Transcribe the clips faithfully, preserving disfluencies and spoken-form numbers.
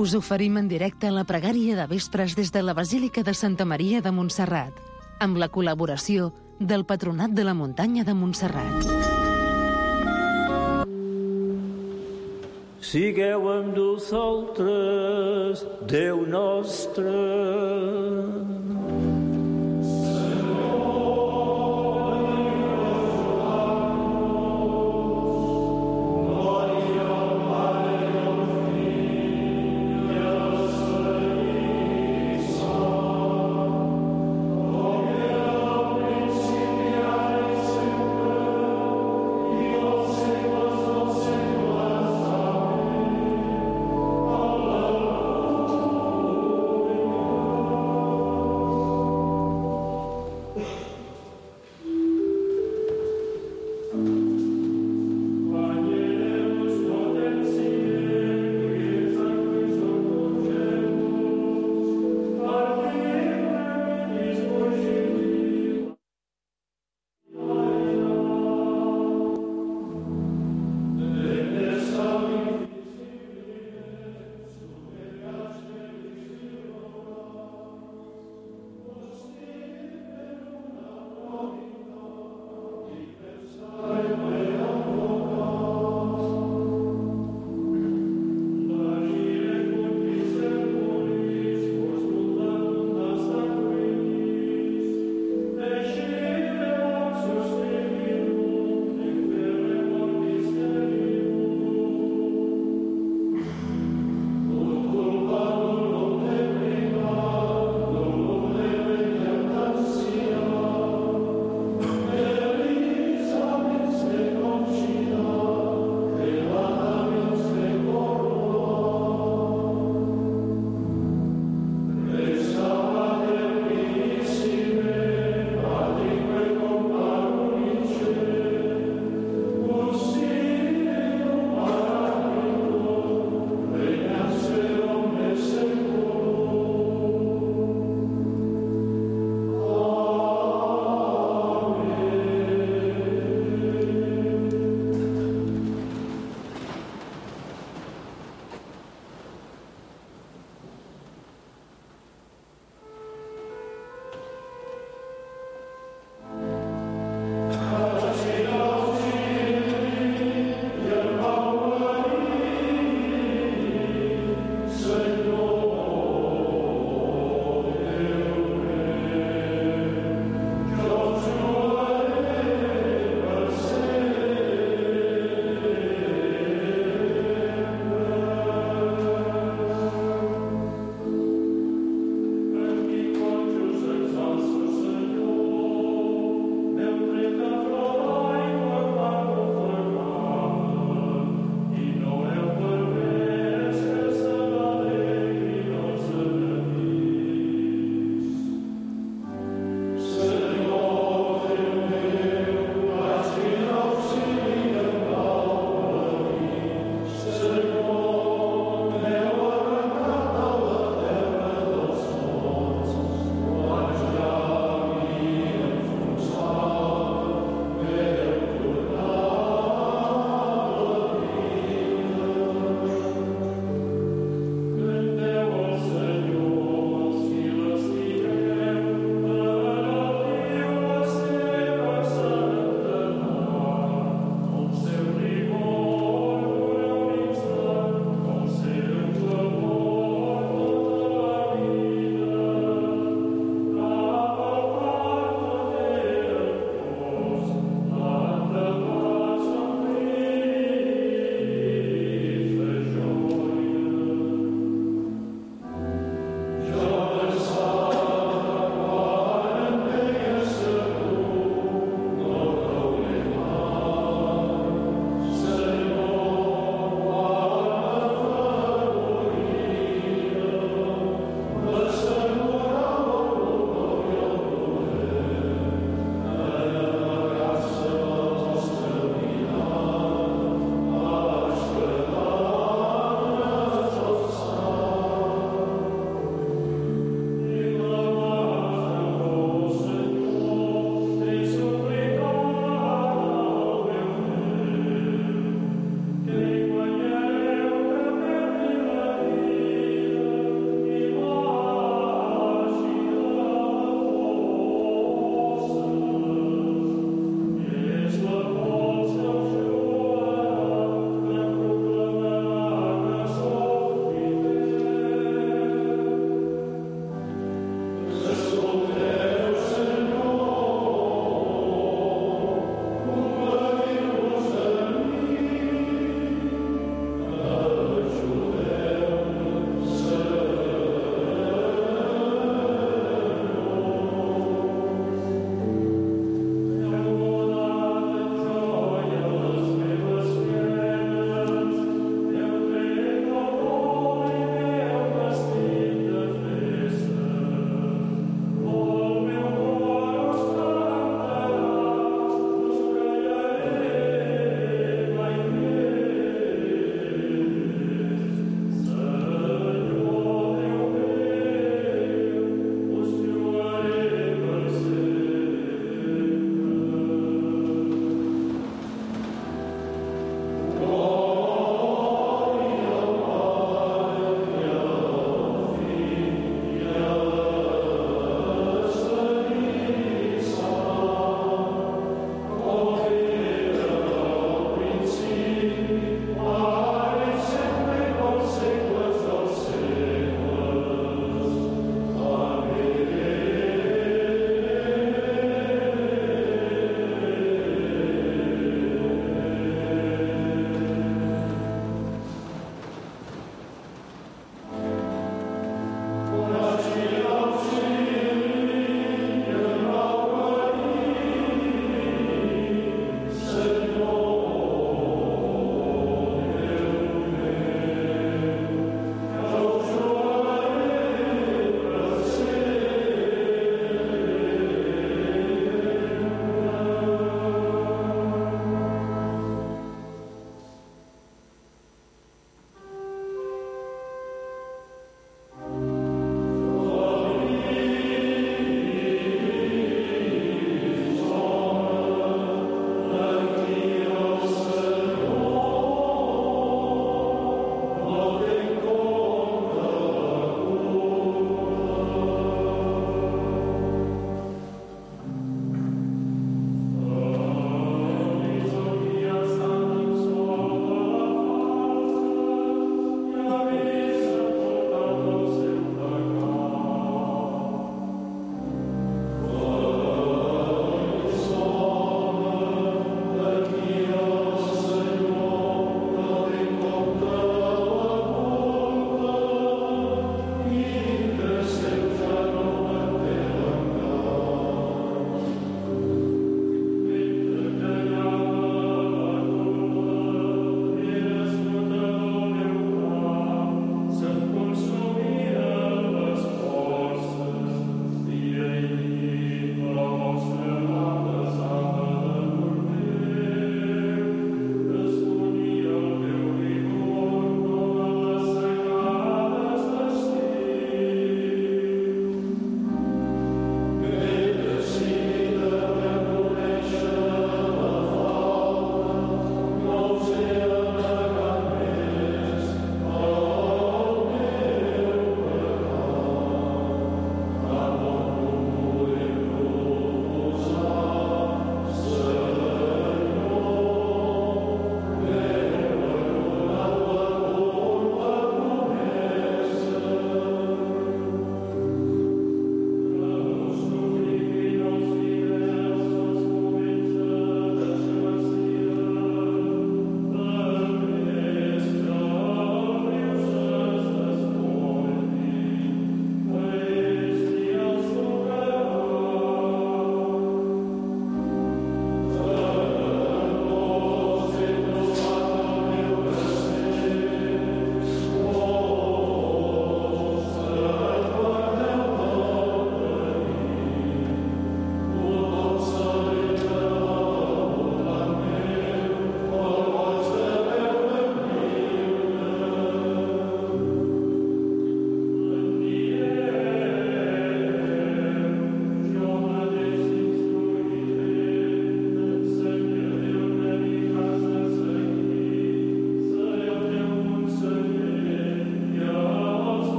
Us oferim en directe la pregària de vespres des de la Basílica de Santa Maria de Montserrat, amb la col·laboració del Patronat de la Muntanya de Montserrat. Sigueu amb nosaltres, Déu nostre.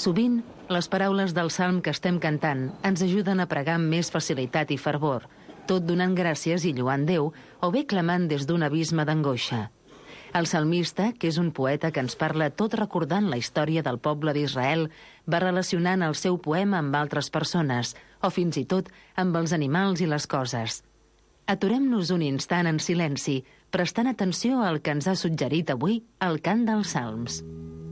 Sovint, les paraules del salm que estem cantant ens ajuden a pregar amb més facilitat i fervor, tot donant gràcies i lloant Déu, o bé clamant des d'un abisme d'angoixa. El salmista, que és un poeta que ens parla tot recordant la història del poble d'Israel, va relacionant el seu poema amb altres persones, o fins i tot amb els animals i les coses. Aturem-nos un instant en silenci, prestant atenció al que ens ha suggerit avui el cant dels salms.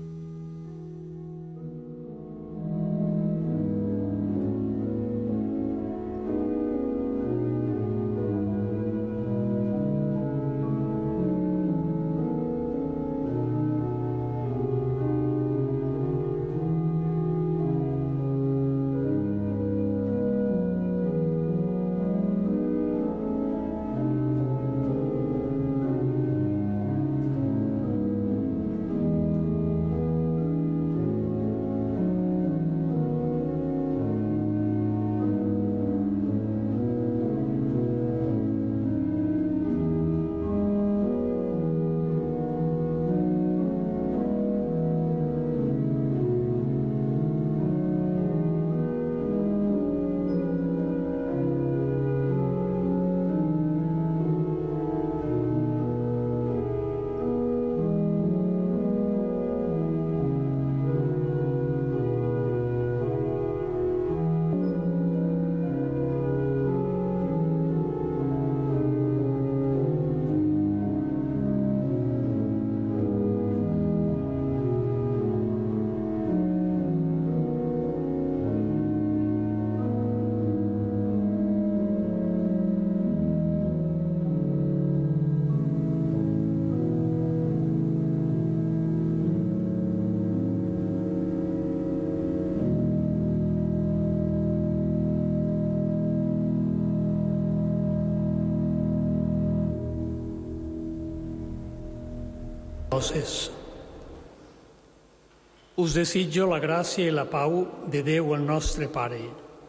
Us desitjo la gràcia i la pau de Déu el nostre Pare.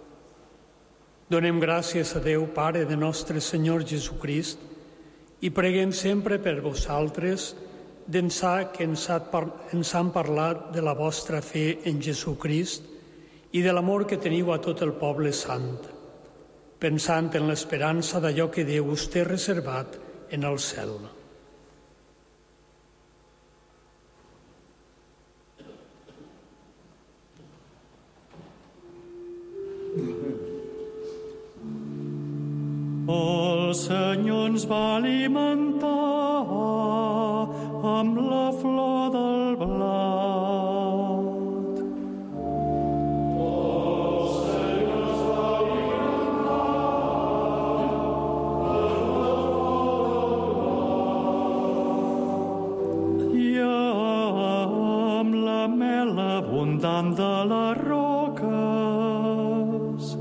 Donem gràcies a Déu, Pare de nostre Senyor Jesucrist, i preguem sempre per vosaltres, d'ençà que ens han parlat de la vostra fe en Jesucrist i de l'amor que teniu a tot el poble sant, pensant en l'esperança d'allò que Déu us té reservat en el cel. El Senyor ens va alimentar amb la flor del blat. El Senyor ens va alimentar amb la flor del blat. I amb la mel abundant de les roques.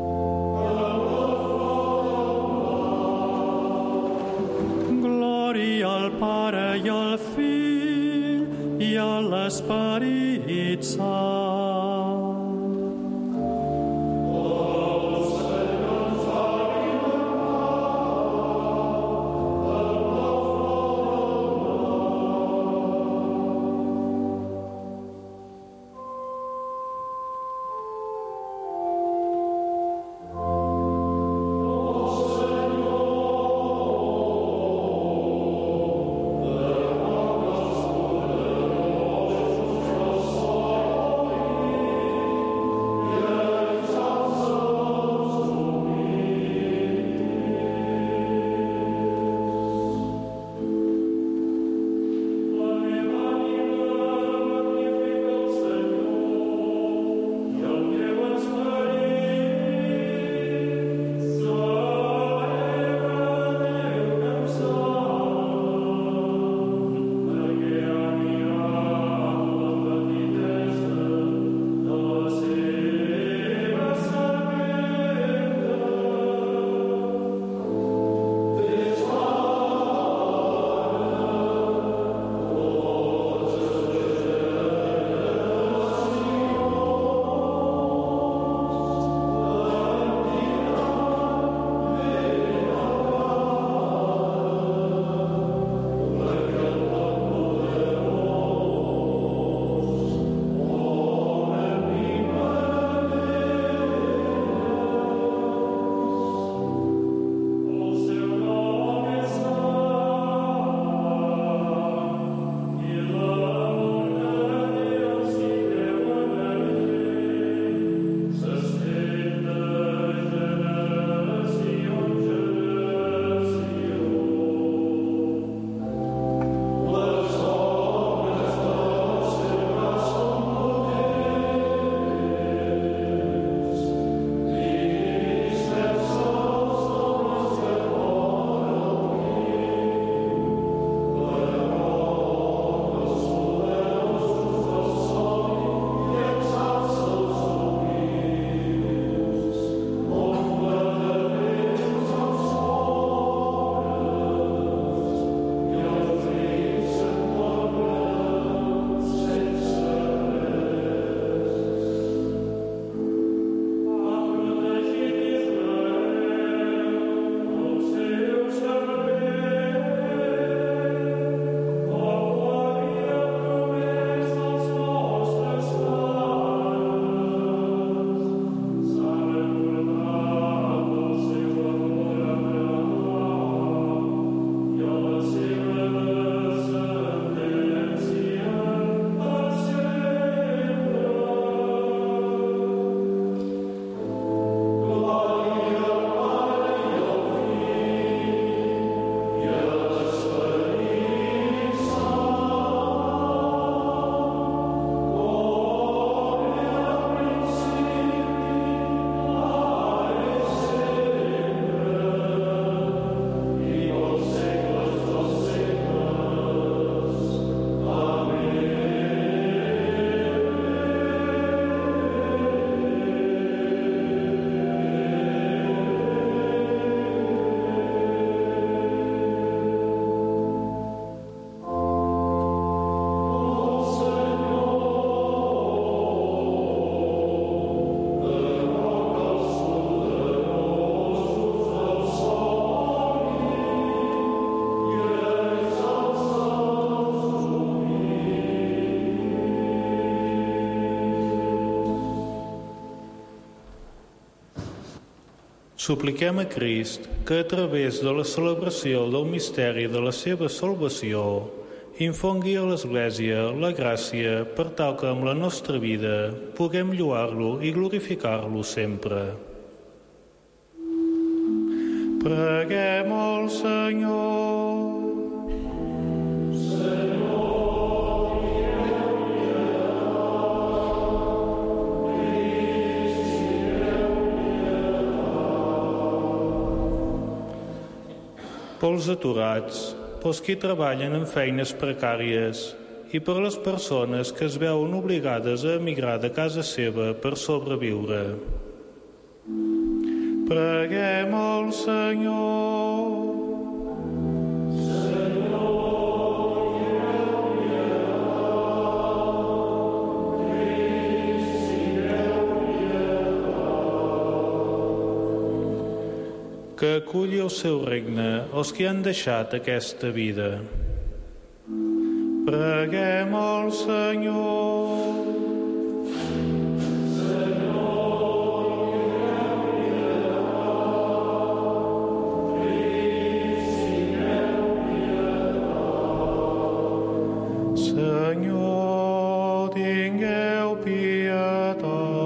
Al Pare i al Fill i a l'Esperit Sant. El Senyor ens va alimentar amb la flor del blat. Supliquem a Crist que, a través de la celebració del misteri de la seva salvació, infongui a l'Església la gràcia per tal que amb la nostra vida puguem lloar-lo i glorificar-lo sempre. Preguem al Senyor. Pels aturats, pels qui treballen en feines precàries i per les persones que es veuen obligades a emigrar de casa seva per sobreviure. Preguem al Senyor. Que aculli el seu regne els que han deixat aquesta vida. Preguem al Senyor. Senyor, tingueu pietat.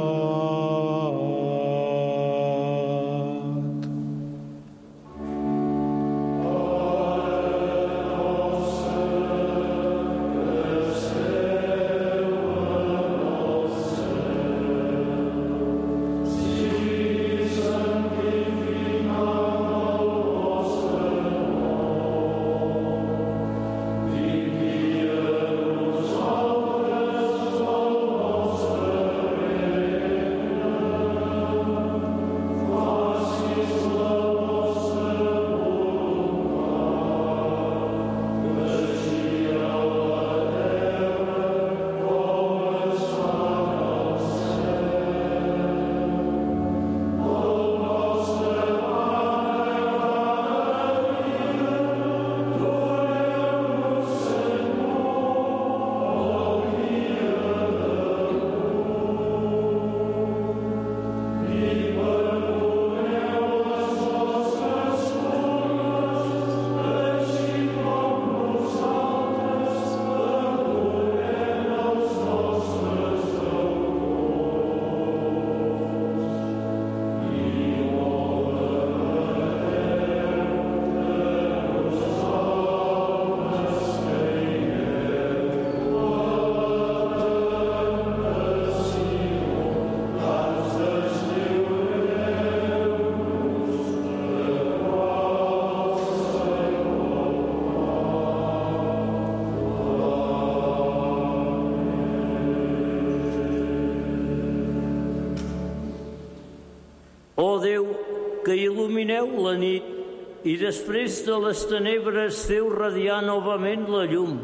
Ó Déu, que il·lumineu la nit i després de les tenebres feu radiar novament la llum.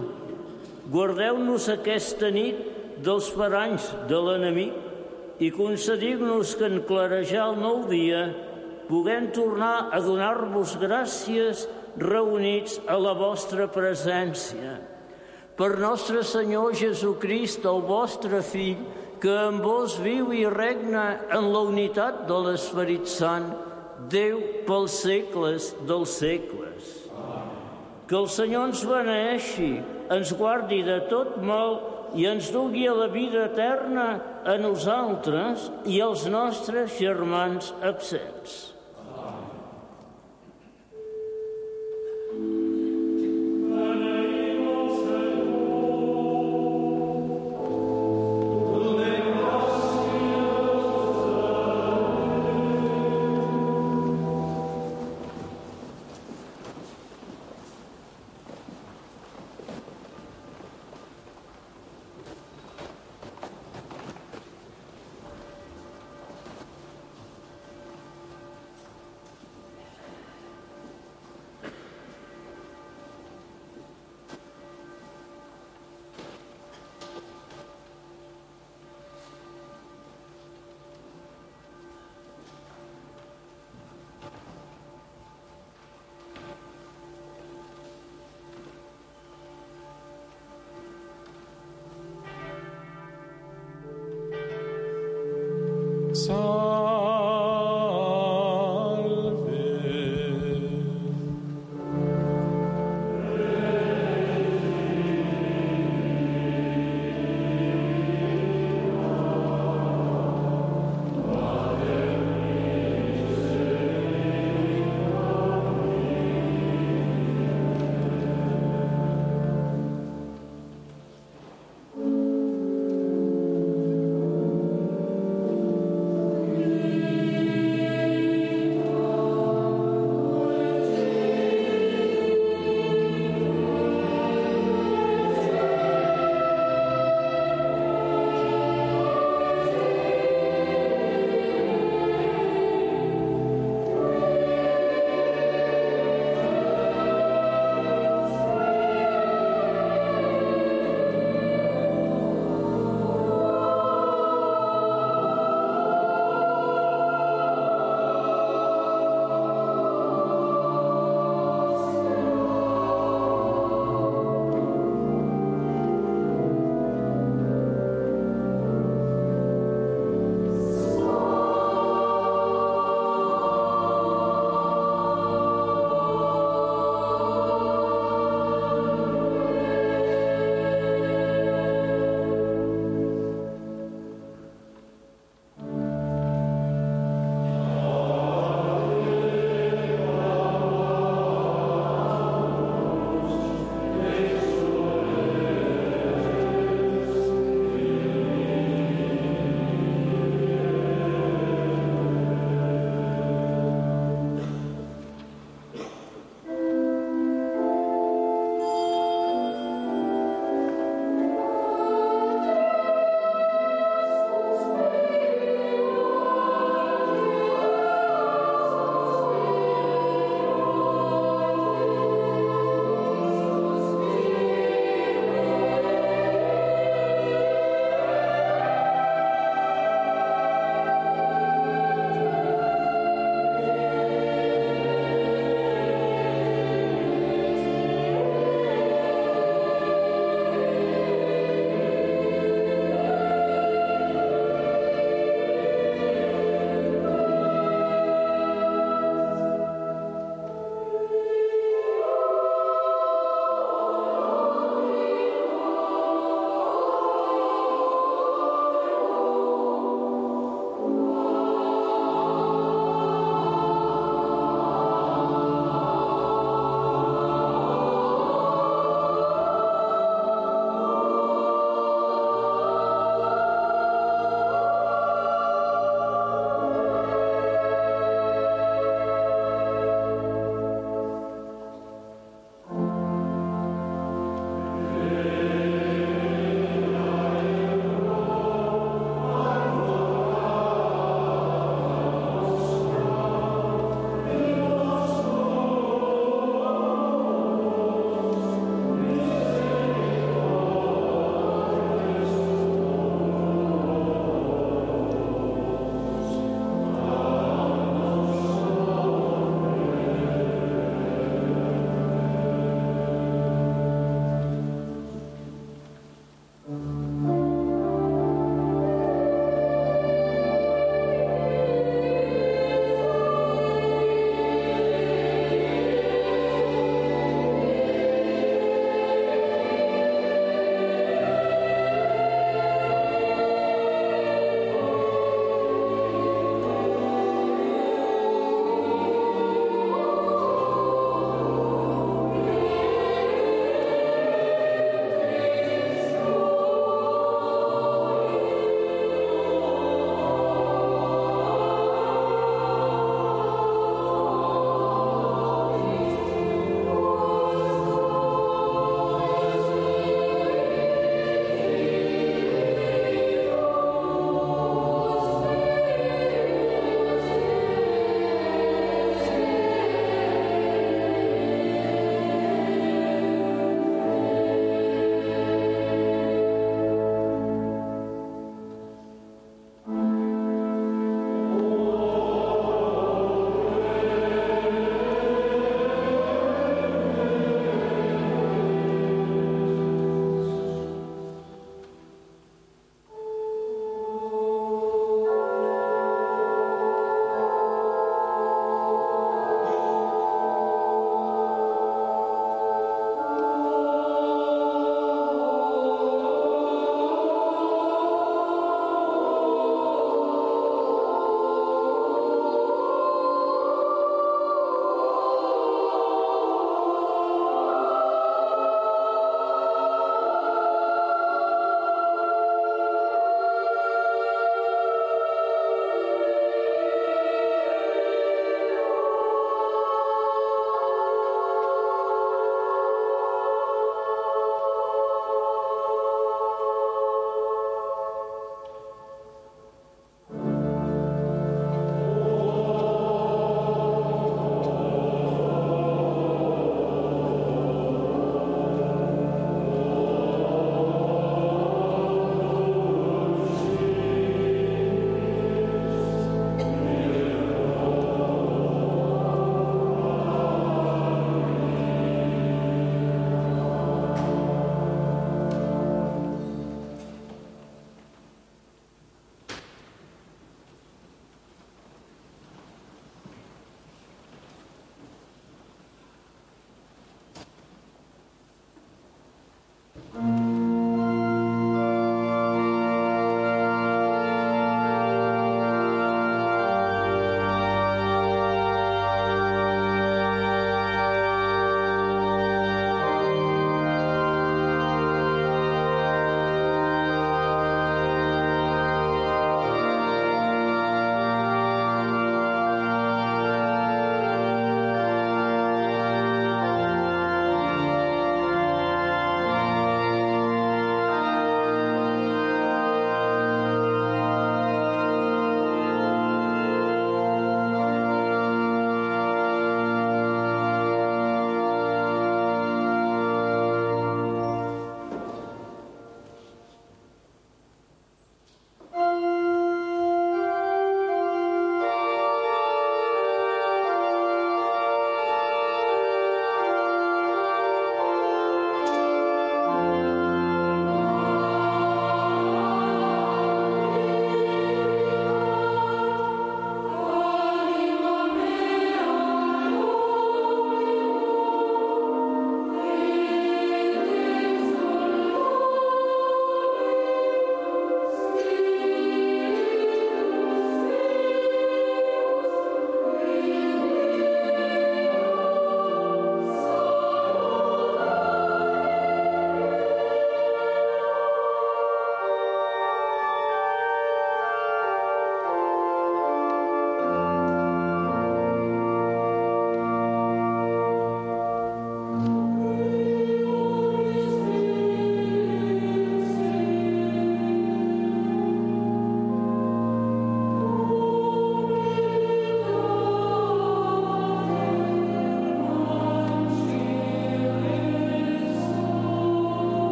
Guardeu-nos aquesta nit dels paranys de l'enemic i concediu-nos que en clarejar el nou dia puguem tornar a donar-vos gràcies reunits a la vostra presència. Per nostre Senyor Jesucrist, el vostre Fill, que amb vos viu i regna en la unitat de l'Esperit Sant, Déu pels segles dels segles. Que el Senyor ens beneeixi, ens guardi de tot mal i ens dugui a la vida eterna a nosaltres i als nostres germans absents.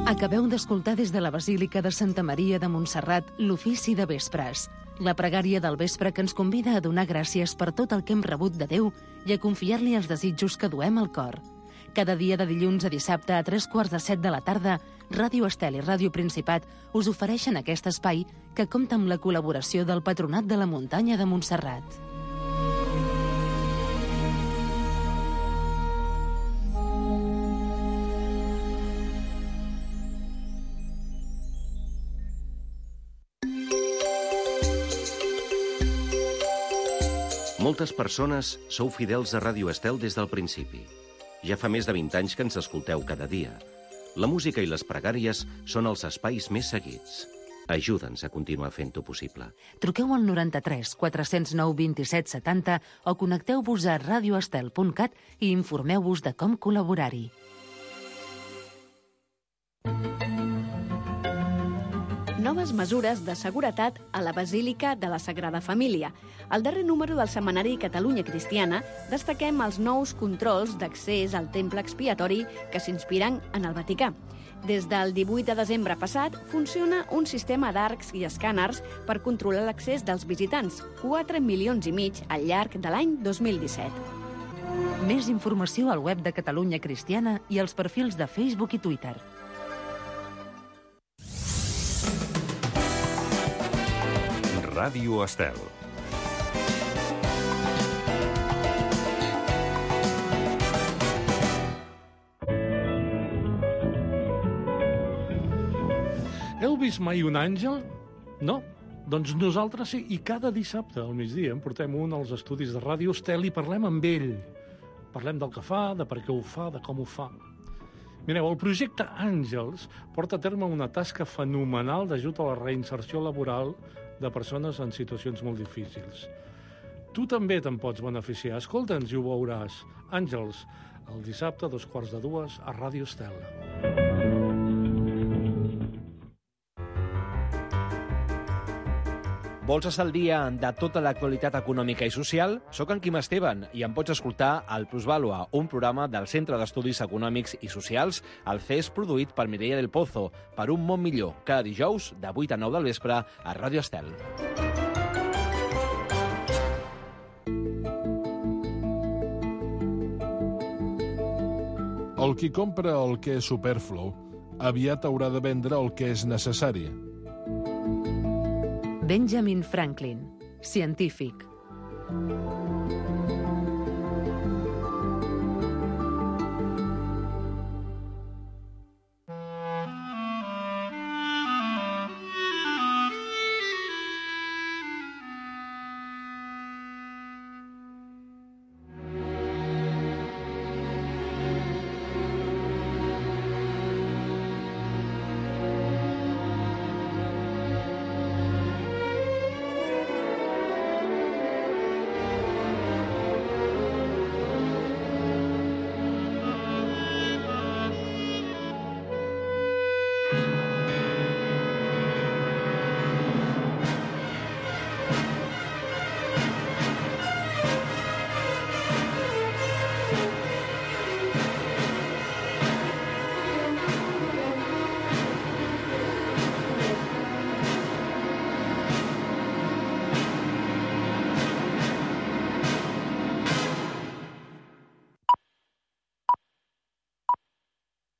Acabeu d'escoltar des de la Basílica de Santa Maria de Montserrat l'ofici de vespres, la pregària del vespre que ens convida a donar gràcies per tot el que hem rebut de Déu i a confiar-li els desitjos que duem al cor. Cada dia de dilluns a dissabte a tres quarts de set de la tarda, Ràdio Estel i Ràdio Principat us ofereixen aquest espai que compta amb la col·laboració del Patronat de la Muntanya de Montserrat. Moltes persones sou fidels a Ràdio Estel des del principi. Ja fa més de vint anys que ens escolteu cada dia. La música i les pregàries són els espais més seguits. Ajuda'ns a continuar fent-ho possible. Truqueu al noranta-tres quatre zero nou vint-i-set setanta o connecteu-vos a radioestel punt cat i informeu-vos de com col·laborar-hi. Noves mesures de seguretat a la Basílica de la Sagrada Família. Al darrer número del setmanari Catalunya Cristiana destaquem els nous controls d'accés al temple expiatori que s'inspiren en el Vaticà. Des del divuit de desembre passat funciona un sistema d'arcs i escàners per controlar l'accés dels visitants, quatre milions i mig al llarg de l'any dos mil disset. Més informació al web de Catalunya Cristiana i als perfils de Facebook i Twitter. Ràdio Estel. Heu vist mai un àngel? No? Doncs nosaltres sí, i cada dissabte al migdia en portem un als estudis de Ràdio Estel i parlem amb ell. Parlem del que fa, de per què ho fa, de com ho fa. Mireu, el projecte Àngels porta a terme una tasca fenomenal d'ajut a la reinserció laboral de persones en situacions molt difícils. Tu també te'n pots beneficiar. Escolta'ns i ho veuràs. Àngels, el dissabte a dos quarts de dues a Ràdio Estel. Vols estar al dia de tota l'actualitat econòmica i social? Soc en Quim Esteban i em pots escoltar al Plusvàlua, un programa del Centre d'Estudis Econòmics i Socials, el C E S produït per Mireia del Pozo, per un món millor, cada dijous de vuit a nou del vespre a Ràdio Estel. El qui compra el que és superflu aviat haurà de vendre el que és necessari. Benjamin Franklin, científic.